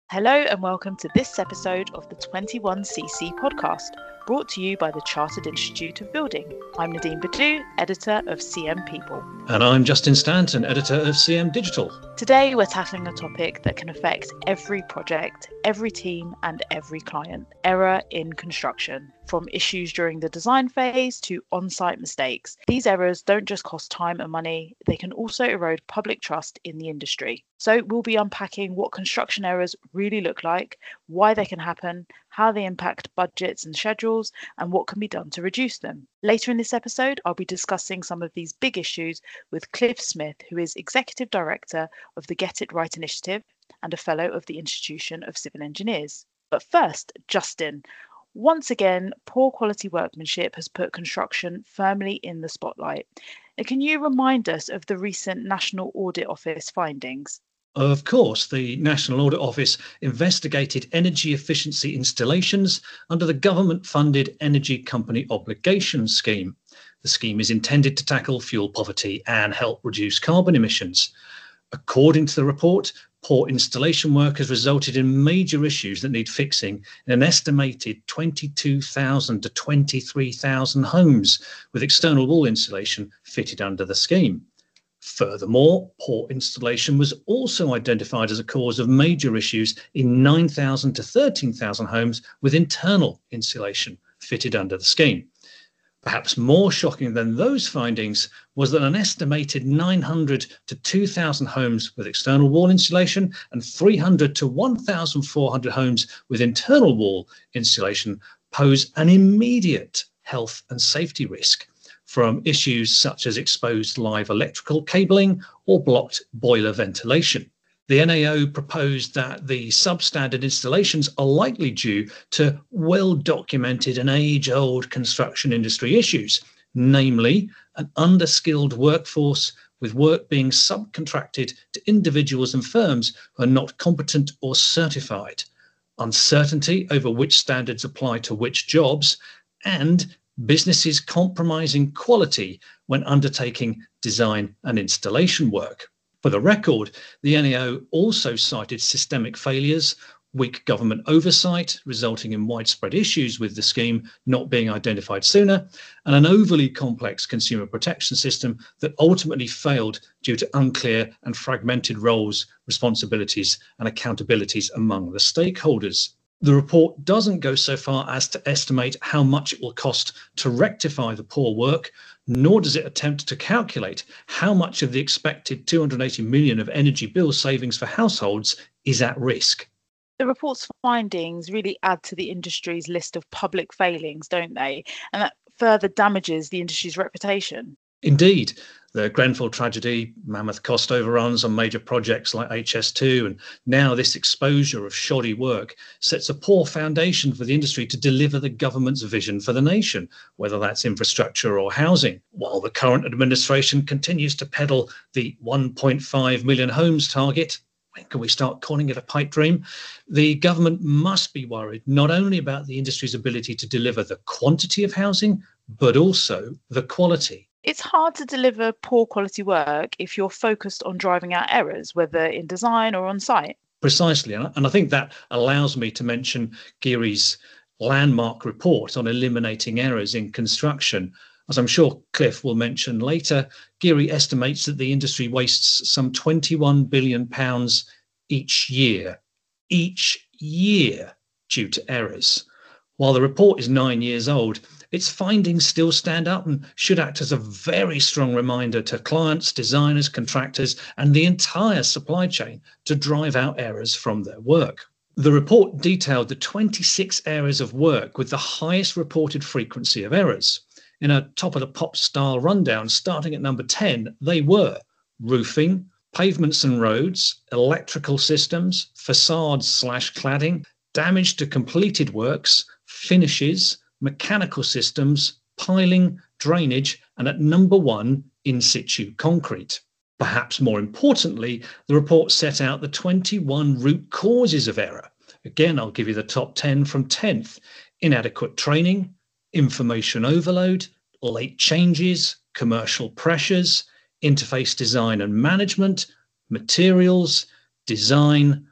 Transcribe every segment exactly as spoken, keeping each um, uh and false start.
Hello and welcome to this episode of the twenty-one C C podcast, brought to you by the Chartered Institute of Building. I'm Nadine Badu, editor of C M People. And I'm Justin Stanton, editor of C M Digital. Today we're tackling a topic that can affect every project, every team and every client: error in construction. From issues during the design phase to on-site mistakes, these errors don't just cost time and money, they can also erode public trust in the industry. So we'll be unpacking what construction errors really look like, why they can happen, how they impact budgets and schedules, and what can be done to reduce them. Later in this episode, I'll be discussing some of these big issues with Cliff Smith, who is Executive Director of the Get It Right Initiative and a Fellow of the Institution of Civil Engineers. But first, Justin. Once again, poor quality workmanship has put construction firmly in the spotlight. Can you remind us of the recent National Audit Office findings? Of course, the National Audit Office investigated energy efficiency installations under the government-funded Energy Company Obligation Scheme. The scheme is intended to tackle fuel poverty and help reduce carbon emissions. According to the report, poor installation work has resulted in major issues that need fixing in an estimated twenty-two thousand to twenty-three thousand homes with external wall insulation fitted under the scheme. Furthermore, poor installation was also identified as a cause of major issues in nine thousand to thirteen thousand homes with internal insulation fitted under the scheme. Perhaps more shocking than those findings was that an estimated nine hundred to two thousand homes with external wall insulation and three hundred to one thousand four hundred homes with internal wall insulation pose an immediate health and safety risk from issues such as exposed live electrical cabling or blocked boiler ventilation. The N A O proposed that the substandard installations are likely due to well-documented and age-old construction industry issues, namely an underskilled workforce with work being subcontracted to individuals and firms who are not competent or certified, uncertainty over which standards apply to which jobs, and businesses compromising quality when undertaking design and installation work. For the record, the N A O also cited systemic failures, weak government oversight resulting in widespread issues with the scheme not being identified sooner, and an overly complex consumer protection system that ultimately failed due to unclear and fragmented roles, responsibilities, and accountabilities among the stakeholders. The report doesn't go so far as to estimate how much it will cost to rectify the poor work, nor does it attempt to calculate how much of the expected two hundred eighty million of energy bill savings for households is at risk. The report's findings really add to the industry's list of public failings, don't they? And that further damages the industry's reputation. Indeed, the Grenfell tragedy, mammoth cost overruns on major projects like H S two, and now this exposure of shoddy work sets a poor foundation for the industry to deliver the government's vision for the nation, whether that's infrastructure or housing. While the current administration continues to peddle the one point five million homes target, when can we start calling it a pipe dream? The government must be worried not only about the industry's ability to deliver the quantity of housing, but also the quality. It's hard to deliver poor quality work if you're focused on driving out errors, whether in design or on site. Precisely. And I think that allows me to mention Geary's landmark report on eliminating errors in construction. As I'm sure Cliff will mention later, Geary estimates that the industry wastes some twenty-one billion pounds each year, each year due to errors. While the report is nine years old, its findings still stand up and should act as a very strong reminder to clients, designers, contractors, and the entire supply chain to drive out errors from their work. The report detailed the twenty-six areas of work with the highest reported frequency of errors. In a top-of-the-pop style rundown, starting at number ten, they were roofing, pavements and roads, electrical systems, facades slash cladding, damage to completed works, finishes, mechanical systems, piling, drainage, and at number one, in situ concrete. Perhaps more importantly, the report set out the twenty-one root causes of error. Again, I'll give you the top ten from tenth. Inadequate training, information overload, late changes, commercial pressures, interface design and management, materials, design,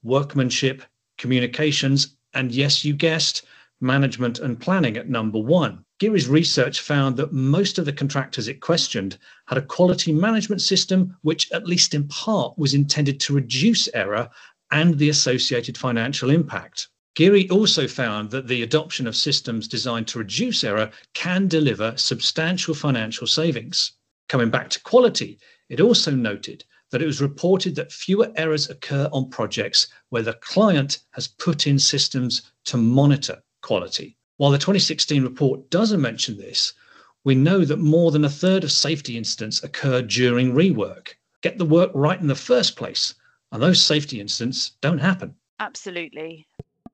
workmanship, communications, and yes, you guessed, management and planning at number one. Geary's research found that most of the contractors it questioned had a quality management system which, at least in part, was intended to reduce error and the associated financial impact. Geary also found that the adoption of systems designed to reduce error can deliver substantial financial savings. Coming back to quality, it also noted that it was reported that fewer errors occur on projects where the client has put in systems to monitor quality. While the twenty sixteen report doesn't mention this, we know that more than a third of safety incidents occur during rework. Get the work right in the first place, and those safety incidents don't happen. Absolutely.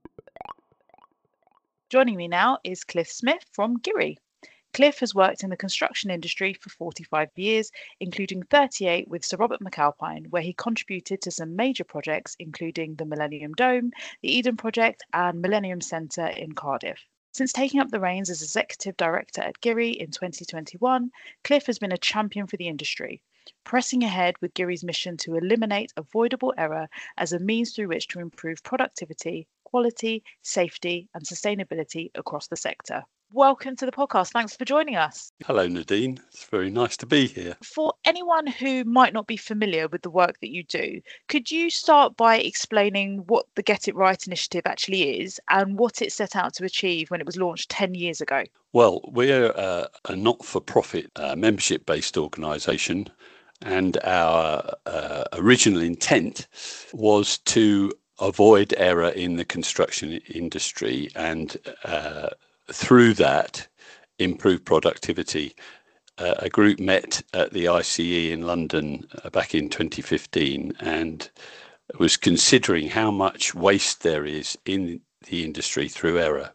Joining me now is Cliff Smith from Geary. Cliff has worked in the construction industry for forty-five years, including thirty-eight with Sir Robert McAlpine, where he contributed to some major projects, including the Millennium Dome, the Eden Project, and Millennium Centre in Cardiff. Since taking up the reins as Executive Director at Geary in twenty twenty-one, Cliff has been a champion for the industry, pressing ahead with Geary's mission to eliminate avoidable error as a means through which to improve productivity, quality, safety, and sustainability across the sector. Welcome to the podcast. Thanks for joining us. Hello, Nadine. It's very nice to be here. For anyone who might not be familiar with the work that you do, could you start by explaining what the Get It Right initiative actually is and what it set out to achieve when it was launched ten years ago? Well, we're uh, a not-for-profit uh, membership-based organisation, and our uh, original intent was to avoid error in the construction industry and uh, through that improve productivity. Uh, a group met at the I C E in London uh, back in twenty fifteen and was considering how much waste there is in the industry through error.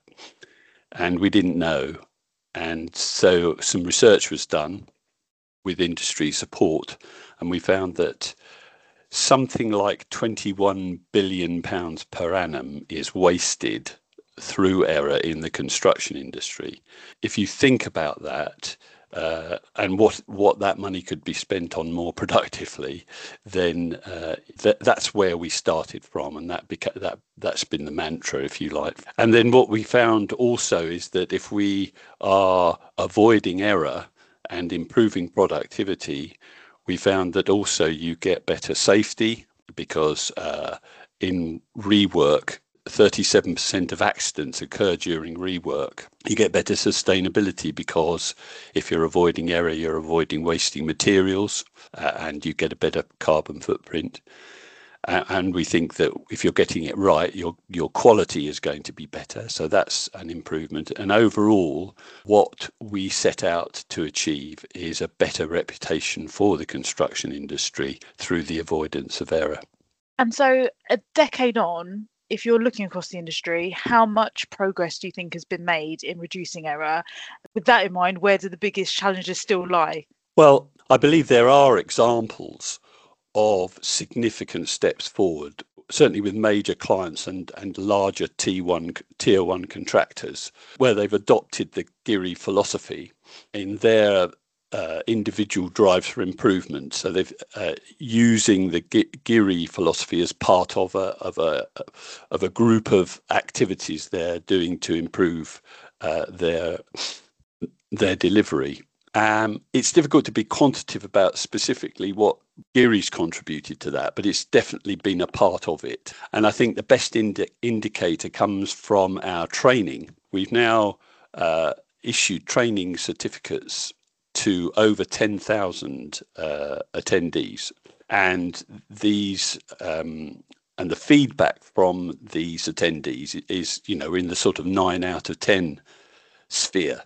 And we didn't know. And so some research was done with industry support, and we found that something like twenty-one billion pounds per annum is wasted through error in the construction industry. If you think about that uh, and what what that money could be spent on more productively, then uh, th- that's where we started from, and that beca- that that's been the mantra, if you like. And then what we found also is that if we are avoiding error and improving productivity, we found that also you get better safety because uh, in rework, thirty-seven percent of accidents occur during rework. You get better sustainability because if you're avoiding error, you're avoiding wasting materials uh, and you get a better carbon footprint. Uh, and we think that if you're getting it right, your your quality is going to be better. So that's an improvement. And overall, what we set out to achieve is a better reputation for the construction industry through the avoidance of error. And so a decade on, if you're looking across the industry, how much progress do you think has been made in reducing error? With that in mind, where do the biggest challenges still lie? Well, I believe there are examples of significant steps forward, certainly with major clients and, and larger T one, tier one contractors, where they've adopted the Geary philosophy in their Uh, individual drives for improvement. So they've uh, using the Ge- Geary philosophy as part of a of a of a group of activities they're doing to improve uh, their their delivery. Um, it's difficult to be quantitative about specifically what Geary's contributed to that, but it's definitely been a part of it. And I think the best indi- indicator comes from our training. We've now uh, issued training certificates to over ten thousand uh, attendees, and these um, and the feedback from these attendees is, you know, in the sort of nine out of ten sphere.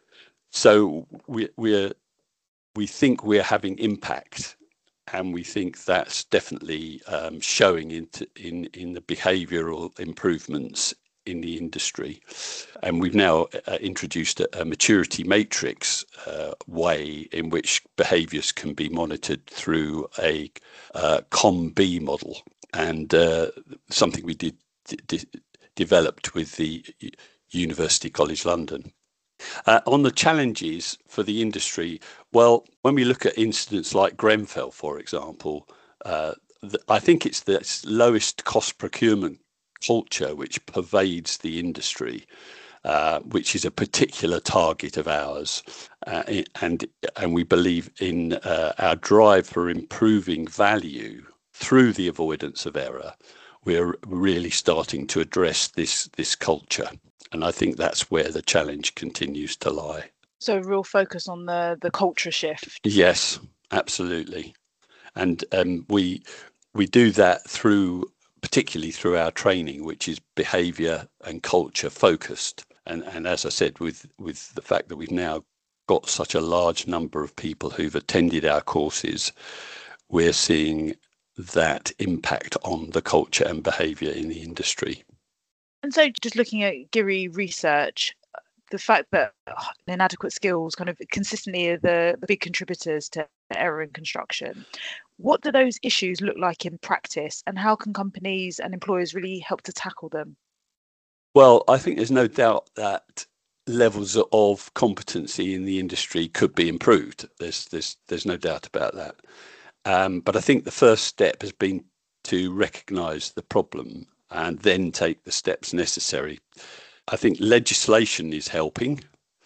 So we we're we think we're having impact, and we think that's definitely um, showing into in in the behavioural improvements in the industry. And we've now uh, introduced a, a maturity matrix uh, way in which behaviours can be monitored through a uh, COM-B model, and uh, something we did d- developed with the University College London. Uh, on the challenges for the industry, well, when we look at incidents like Grenfell, for example, uh, the, I think it's the lowest cost procurement culture which pervades the industry, uh, which is a particular target of ours. Uh, and, and we believe in uh, our drive for improving value through the avoidance of error. We're really starting to address this, this culture. And I think that's where the challenge continues to lie. So real focus on the, the culture shift. Yes, absolutely. And um, we we do that through, particularly through our training, which is behaviour and culture focused. And and as I said, with with the fact that we've now got such a large number of people who've attended our courses, we're seeing that impact on the culture and behaviour in the industry. And so just looking at GIRI research, the fact that inadequate skills kind of consistently are the, the big contributors to error in construction. What do those issues look like in practice, and how can companies and employers really help to tackle them? Well, I think there's no doubt that levels of competency in the industry could be improved. There's there's there's no doubt about that. Um, but I think the first step has been to recognise the problem and then take the steps necessary. I think legislation is helping.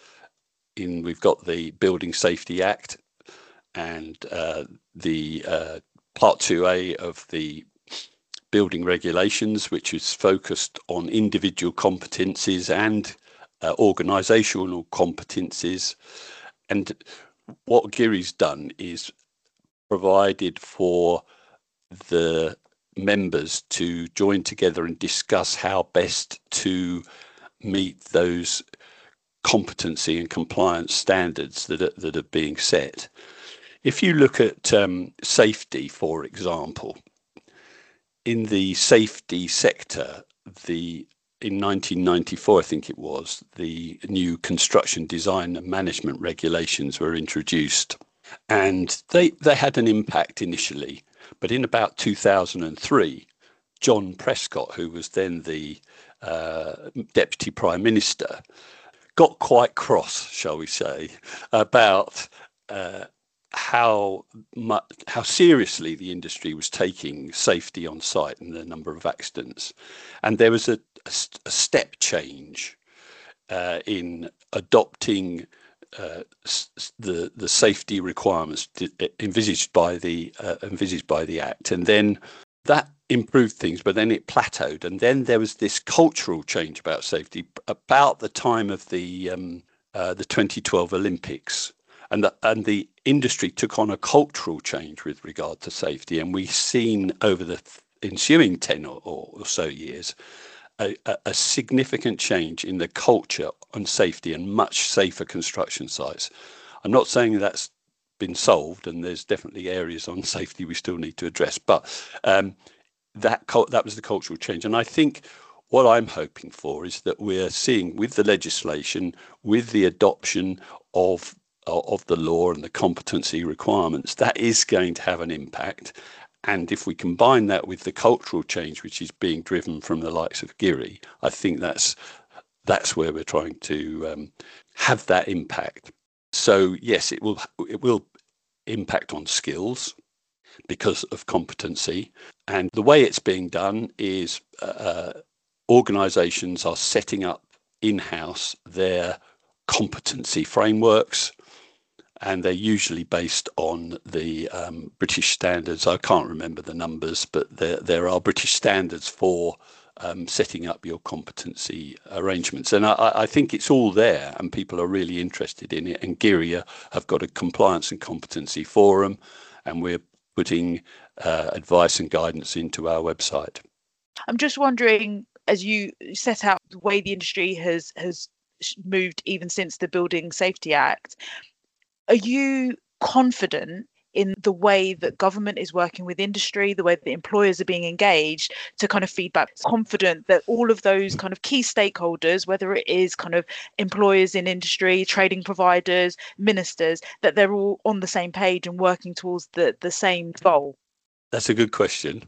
In we've got the Building Safety Act and uh, the uh, Part two A of the building regulations, which is focused on individual competencies and uh, organisational competencies. And what GIRI's done is provided for the members to join together and discuss how best to meet those competency and compliance standards that are, that are being set. If you look at um, safety, for example, in the safety sector, the in nineteen ninety-four, I think it was, the new construction design and management regulations were introduced, and they they had an impact initially. But in about two thousand three, John Prescott, who was then the uh, Deputy Prime Minister, got quite cross, shall we say, about uh, how much, how seriously the industry was taking safety on site and the number of accidents. And there was a, a, a step change uh, in adopting uh, the the safety requirements envisaged by the uh, envisaged by the Act, and then that improved things, but then it plateaued, and then there was this cultural change about safety about the time of the um, uh, the twenty twelve Olympics, and the, and the industry took on a cultural change with regard to safety, and we've seen over the ensuing ten or, or so years a, a significant change in the culture on safety and much safer construction sites. I'm not saying that's been solved, and there's definitely areas on safety we still need to address, but um, that that was the cultural change. And I think what I'm hoping for is that we're seeing with the legislation, with the adoption of of the law and the competency requirements, that is going to have an impact. And if we combine that with the cultural change which is being driven from the likes of GIRI, I think that's that's where we're trying to um, have that impact. So yes, it will it will impact on skills because of competency, and the way it's being done is uh, organisations are setting up in-house their competency frameworks, and they're usually based on the um, British standards. I can't remember the numbers, but there there are British standards for um, setting up your competency arrangements. And I, I think it's all there, and people are really interested in it. And GIRI have got a compliance and competency forum, and we're putting uh, advice and guidance into our website. I'm just wondering, as you set out the way the industry has has moved even since the Building Safety Act, are you confident in the way that government is working with industry, the way that employers are being engaged to kind of feedback? Confident that all of those kind of key stakeholders, whether it is kind of employers in industry, trading providers, ministers, that they're all on the same page and working towards the, the same goal? That's a good question.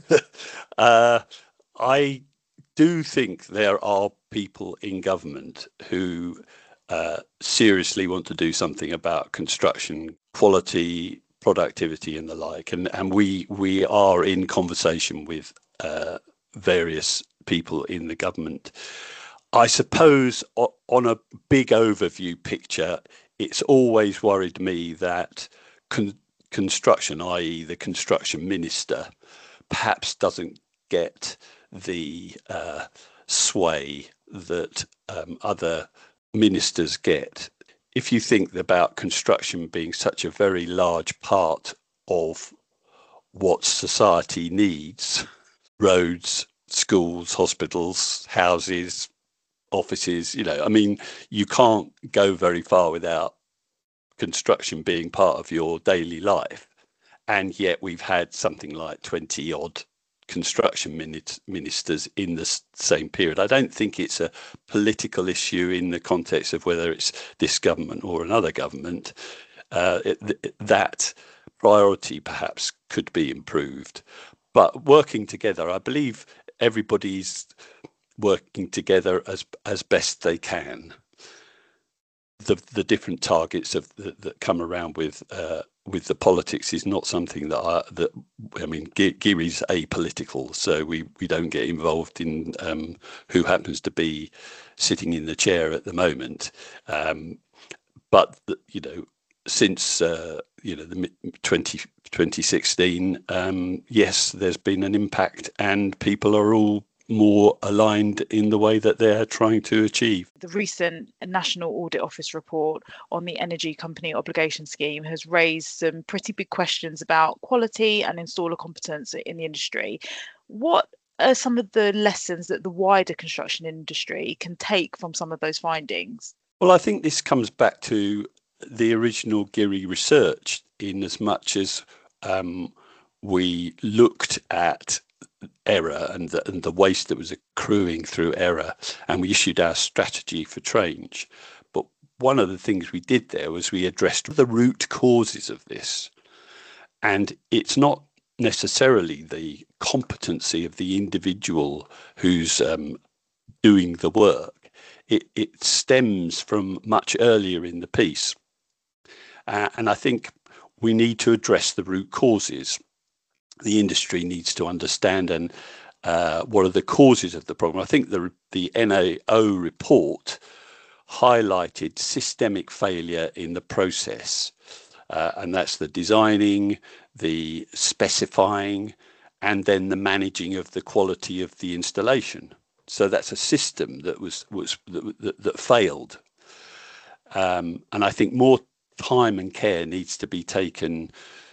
uh, I do think there are people in government who uh, seriously want to do something about construction quality, productivity and the like. And and we we are in conversation with uh, various people in the government. I suppose on a big overview picture, it's always worried me that con- construction, that is the construction minister, perhaps doesn't get the uh, sway that um, other ministers get. If you think about construction being such a very large part of what society needs, roads, schools, hospitals, houses, offices, you know, I mean, you can't go very far without construction being part of your daily life. And yet we've had something like twenty odd construction ministers in the same period. I don't think it's a political issue in the context of whether it's this government or another government. Uh, it, that priority perhaps could be improved. But working together, I believe everybody's working together as as best they can. The the different targets of that, that come around with uh, with the politics is not something that I that I mean Geary's apolitical, so we we don't get involved in um, who happens to be sitting in the chair at the moment. Um, but the, you know, since uh, you know the twenty, twenty sixteen, um, yes, there's been an impact, and people are all more aligned in the way that they're trying to achieve. The recent National Audit Office report on the Energy Company Obligation Scheme has raised some pretty big questions about quality and installer competence in the industry. What are some of the lessons that the wider construction industry can take from some of those findings? Well, I think this comes back to the original Geary research, in as much as um, we looked at error and the, and the waste that was accruing through error, and we issued our strategy for change. But one of the things we did there was we addressed the root causes of this, and it's not necessarily the competency of the individual who's um, doing the work. It, it stems from much earlier in the piece, uh, and I think we need to address the root causes. The industry needs to understand and uh, what are the causes of the problem. I think the the N A O report highlighted systemic failure in the process, uh, and that's the designing, the specifying, and then the managing of the quality of the installation. So that's a system that was was that, that, that failed, um, and I think more time and care needs to be taken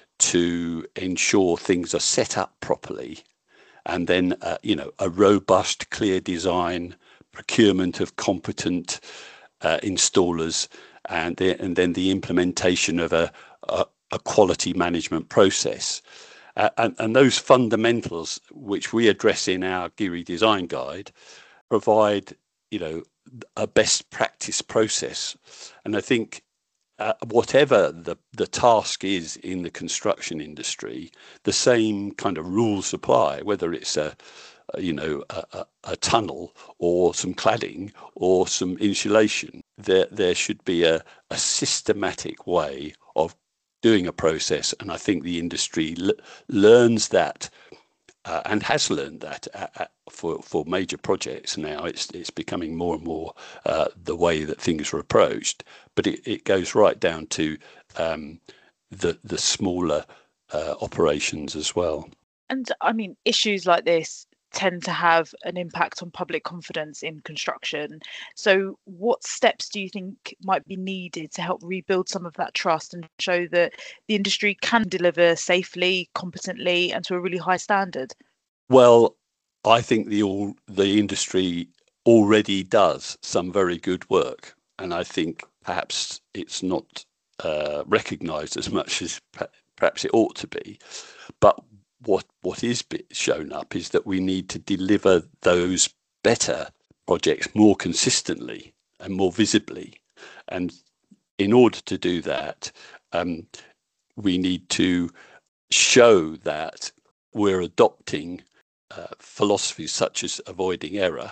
to ensure things are set up properly, and then uh, you know a robust, clear design, procurement of competent uh, installers, and the, and then the implementation of a a, a quality management process, uh, and, and those fundamentals which we address in our Geary Design Guide provide you know a best practice process. And I think Uh, whatever the, the task is in the construction industry, the same kind of rules apply, whether it's a, a you know a, a, a tunnel or some cladding or some insulation. There there should be a, a systematic way of doing a process, and I think the industry l- learns that uh, and has learned that at, at, for for major projects now. It's it's becoming more and more uh, the way that things are approached. But it, it goes right down to um, the the smaller uh, operations as well. And I mean, issues like this tend to have an impact on public confidence in construction. So what steps do you think might be needed to help rebuild some of that trust and show that the industry can deliver safely, competently, and to a really high standard? Well, I think the all the industry already does some very good work, and I think perhaps it's not uh, recognised as much as perhaps it ought to be. But what what is shown up is that we need to deliver those better projects more consistently and more visibly. And in order to do that, um, we need to show that we're adopting uh, philosophies such as avoiding error,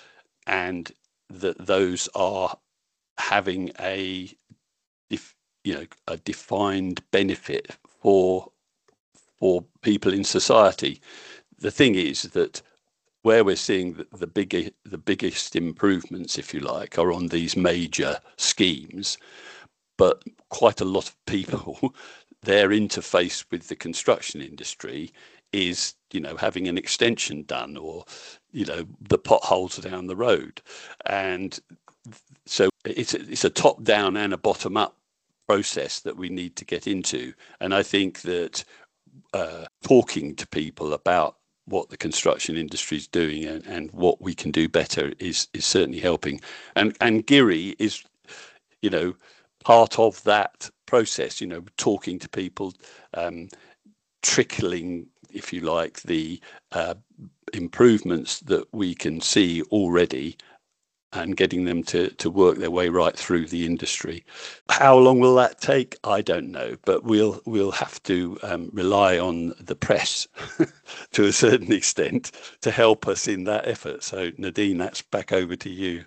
and that those are having a, you know, a defined benefit for for people in society. The thing is that where we're seeing the, the bigger the biggest improvements, if you like, are on these major schemes, but quite a lot of people, their interface with the construction industry is, you know, having an extension done, or, you know, the potholes down the road. And so it's a, it's a top down and a bottom up process that we need to get into. And I think that uh, talking to people about what the construction industry is doing and, and what we can do better is is certainly helping. And and Giri is, you know, part of that process, you know, talking to people, um, trickling, if you like, the uh, improvements that we can see already and getting them to, to work their way right through the industry. How long will that take? I don't know, but we'll we'll have to um, rely on the press to a certain extent to help us in that effort. So Nadine, that's back over to you.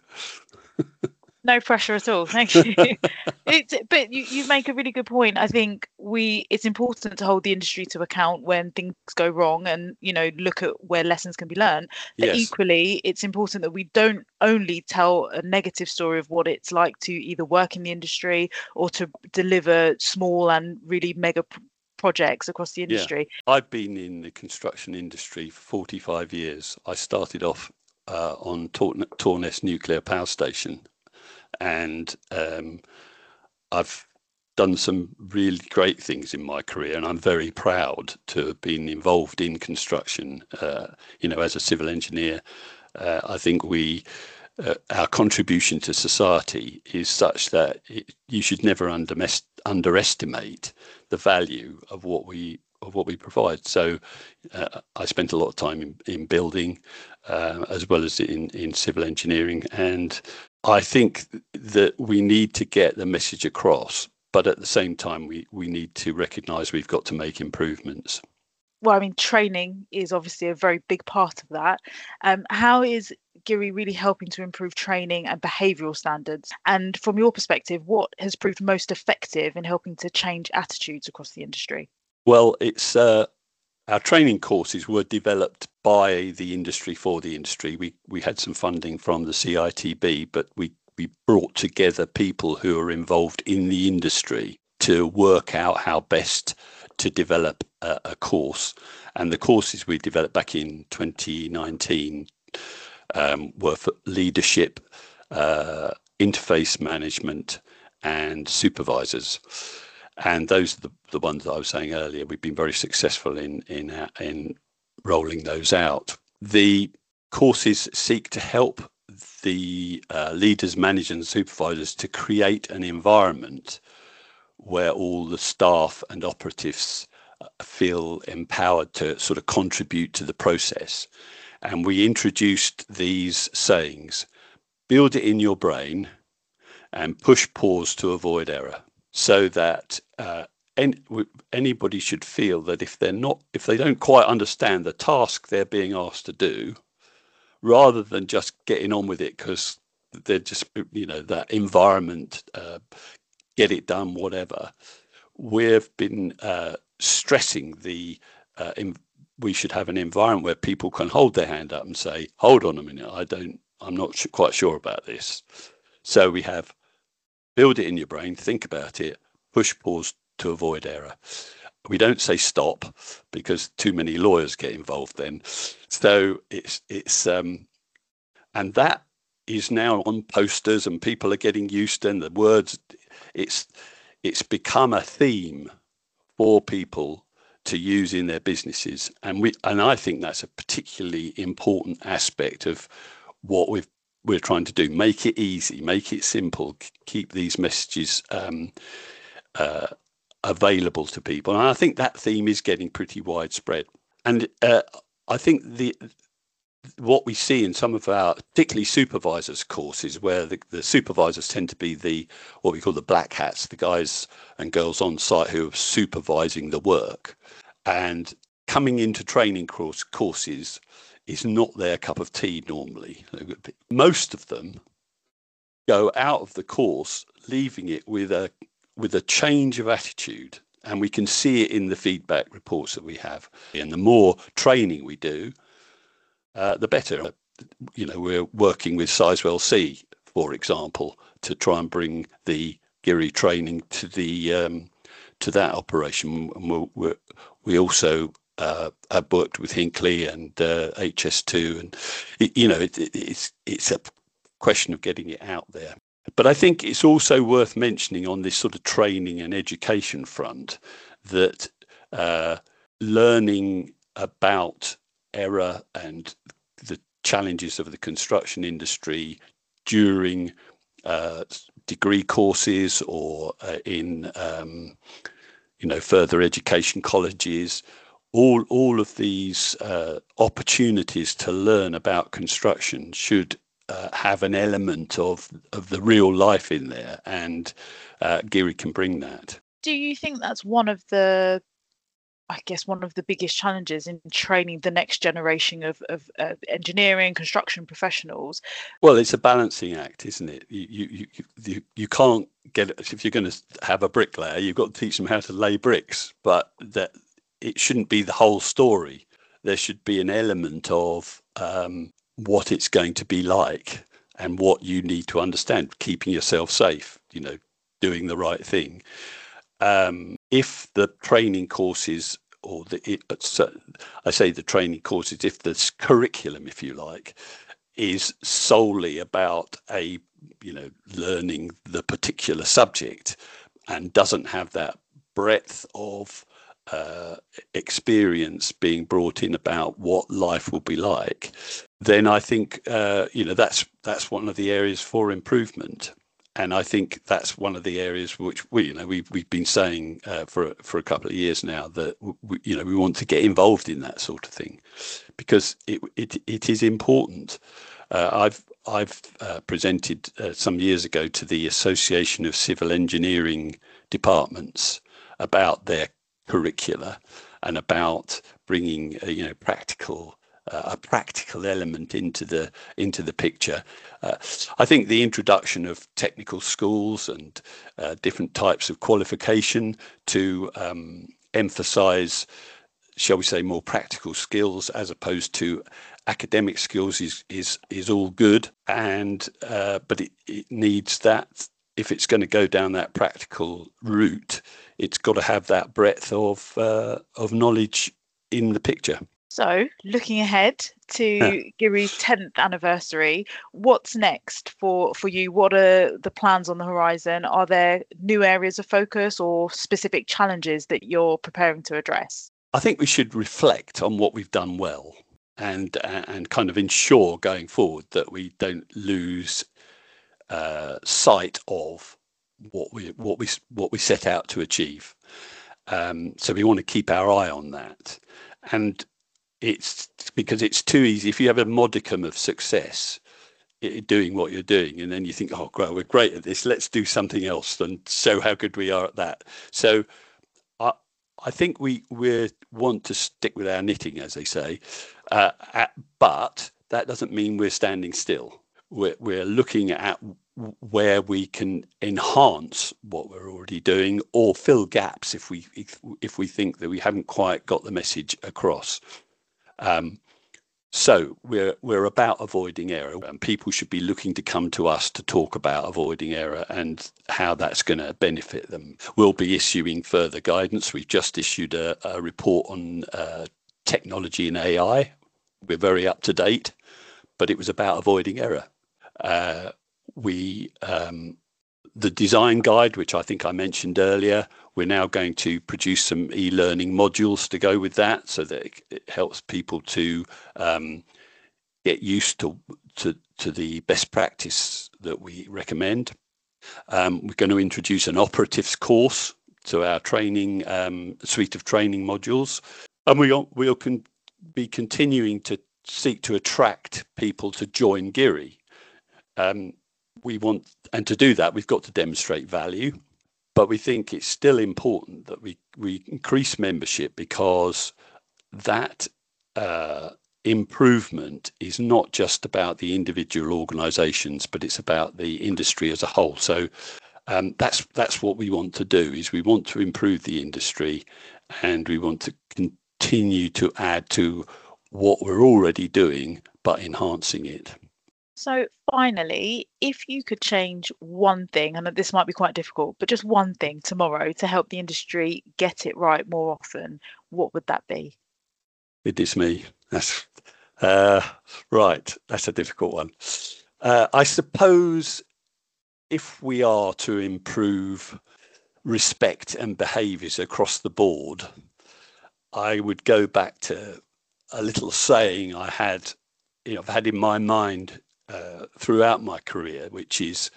No pressure at all. Thank you. It's, but you, you make a really good point. I think we it's important to hold the industry to account when things go wrong and, you know, look at where lessons can be learned. But Yes. equally, it's important that we don't only tell a negative story of what it's like to either work in the industry or to deliver small and really mega p- projects across the industry. Yeah. I've been in the construction industry for forty-five years. I started off uh, on Tor- Torness Nuclear Power Station. And um, I've done some really great things in my career, and I'm very proud to have been involved in construction. Uh, you know, as a civil engineer, uh, I think we, uh, our contribution to society is such that it, you should never undermes- underestimate the value of what we of what we provide. So, uh, I spent a lot of time in, in building, uh, as well as in in civil engineering, and I think that we need to get the message across, but at the same time, we, we need to recognise we've got to make improvements. Well, I mean, training is obviously a very big part of that. Um, how is Giri really helping to improve training and behavioural standards? And from your perspective, what has proved most effective in helping to change attitudes across the industry? Well, it's uh, our training courses were developed by the industry for the industry. We we had some funding from the C I T B, but we, we brought together people who are involved in the industry to work out how best to develop a, a course. And the courses we developed back in twenty nineteen um, were for leadership, uh, interface management, and supervisors. And those are the, the ones that I was saying earlier. We've been very successful in in uh, in rolling those out. The courses seek to help the uh, leaders, managers, and supervisors to create an environment where all the staff and operatives feel empowered to sort of contribute to the process. And we introduced these sayings: build it in your brain and push pause to avoid error. So that uh, any, anybody should feel that if they're not, if they don't quite understand the task they're being asked to do, rather than just getting on with it because they're just, you know, that environment, uh, get it done, whatever. We've been uh, stressing the, uh, in, we should have an environment where people can hold their hand up and say, hold on a minute, I don't, I'm not sh- quite sure about this. So we have build it in your brain, think about it, push pause to avoid error. We don't say stop because too many lawyers get involved then. So it's, it's, um, and that is now on posters and people are getting used to, and the words, it's, it's become a theme for people to use in their businesses. And we, and I think that's a particularly important aspect of what we've we're trying to do. Make it easy, make it simple, keep these messages um, uh, available to people. And I think that theme is getting pretty widespread. And uh, I think the what we see in some of our, particularly supervisors courses, where the, the supervisors tend to be the, what we call the black hats, the guys and girls on site who are supervising the work. And coming into training course courses is not their cup of tea normally. Most of them go out of the course leaving it with a with a change of attitude and we can see it in the feedback reports that we have. And the more training we do, uh, the better. You know, we're working with Sizewell C, for example, to try and bring the Geary training to the um, to that operation. And we're, we're, we also uh, have worked with Hinckley and uh, H S two, and it, you know, it, it, it's it's a question of getting it out there. But I think it's also worth mentioning on this sort of training and education front that uh, learning about error and the challenges of the construction industry during uh, degree courses or uh, in um, you know, further education colleges, all all of these uh, opportunities to learn about construction should uh, have an element of of the real life in there, and uh, Geary can bring that. Do you think that's one of the, I guess, one of the biggest challenges in training the next generation of, of uh, engineering, construction professionals? Well, it's a balancing act, isn't it? You you you you, you can't get, if you're going to have a bricklayer, you've got to teach them how to lay bricks, but that it shouldn't be the whole story. There should be an element of um, what it's going to be like and what you need to understand, keeping yourself safe, you know, doing the right thing. Um, if the training courses or the, it, so I say the training courses, if the curriculum, if you like, is solely about a, you know, learning the particular subject and doesn't have that breadth of uh, experience being brought in about what life will be like, then I think, uh, you know, that's that's one of the areas for improvement. And I think that's one of the areas which we, you know, we've we've been saying uh, for for a couple of years now that we, you know, we want to get involved in that sort of thing, because it it it is important. Uh, I've I've uh, presented uh, some years ago to the Association of Civil Engineering Departments about their curricula and about bringing uh, you know practical. Uh, a practical element into the into the picture. Uh, I think the introduction of technical schools and uh, different types of qualification to um, emphasize, shall we say, more practical skills as opposed to academic skills is is is all good, and uh, but it, it needs that. If it's going to go down that practical route, it's got to have that breadth of uh, of knowledge in the picture. So, looking ahead to Geary's tenth anniversary, what's next for, for you? What are the plans on the horizon? Are there new areas of focus or specific challenges that you're preparing to address? I think we should reflect on what we've done well and and kind of ensure going forward that we don't lose uh, sight of what we what we what we set out to achieve. Um, so we want to keep our eye on that. And it's because it's too easy. If you have a modicum of success doing what you're doing, and then you think, oh, great, we're great at this, let's do something else and show how good we are at that. So I, I think we we want to stick with our knitting, as they say, uh, at, but that doesn't mean we're standing still. We're, we're looking at where we can enhance what we're already doing or fill gaps if we if, if we think that we haven't quite got the message across. Um, so we're we're about avoiding error, and people should be looking to come to us to talk about avoiding error and how that's going to benefit them. We'll be issuing further guidance. We've just issued a, a report on uh, technology and A I. We're very up to date, but it was about avoiding error. Uh, we um, the design guide, which I think I mentioned earlier, we're now going to produce some e-learning modules to go with that, so that it, it helps people to um, get used to, to to the best practice that we recommend. Um, we're going to introduce an operatives course to our training um, suite of training modules, and we we'll, we'll con- be continuing to seek to attract people to join Geary. Um, we want, and to do that, we've got to demonstrate value. But we think it's still important that we, we increase membership, because that uh, improvement is not just about the individual organisations, but it's about the industry as a whole. So Um, that's that's what we want to do. Is we want to improve the industry, and we want to continue to add to what we're already doing, but enhancing it. So finally, if you could change one thing, and this might be quite difficult, but just one thing tomorrow to help the industry get it right more often, what would that be? It is me. That's uh, right. That's a difficult one. Uh, I suppose if we are to improve respect and behaviours across the board, I would go back to a little saying I had, you know, I've had in my mind uh, throughout my career, which is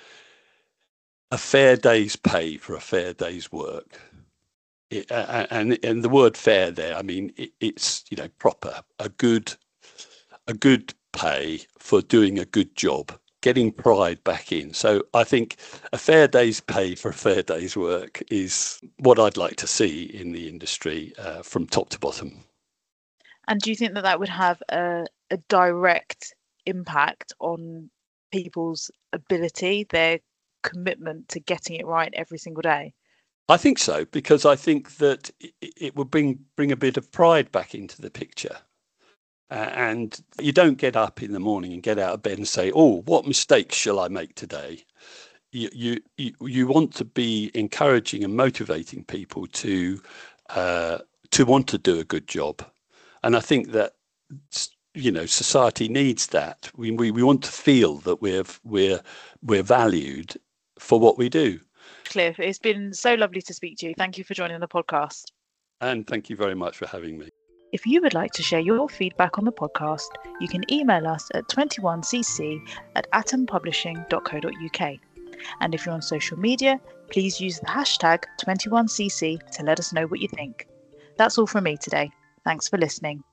a fair day's pay for a fair day's work. It, uh, and and the word fair there, I mean, it, it's, you know, proper, a good, a good pay for doing a good job, getting pride back in. So I think a fair day's pay for a fair day's work is what I'd like to see in the industry uh, from top to bottom. And do you think that that would have a, a direct impact on people's ability, their commitment to getting it right every single day? I think so, because I think that it, it would bring bring a bit of pride back into the picture. Uh, and you don't get up in the morning and get out of bed and say, "Oh, what mistakes shall I make today?" You you you, you want to be encouraging and motivating people to uh, to want to do a good job, and I think that, you know, society needs that. We we, we want to feel that we're we're we're valued for what we do. Cliff, it's been so lovely to speak to you. Thank you for joining the podcast. And thank you very much for having me. If you would like to share your feedback on the podcast, you can email us at twenty-one c c at atom publishing dot co dot u k. And if you're on social media, please use the hashtag twenty-one c c to let us know what you think. That's all from me today. Thanks for listening.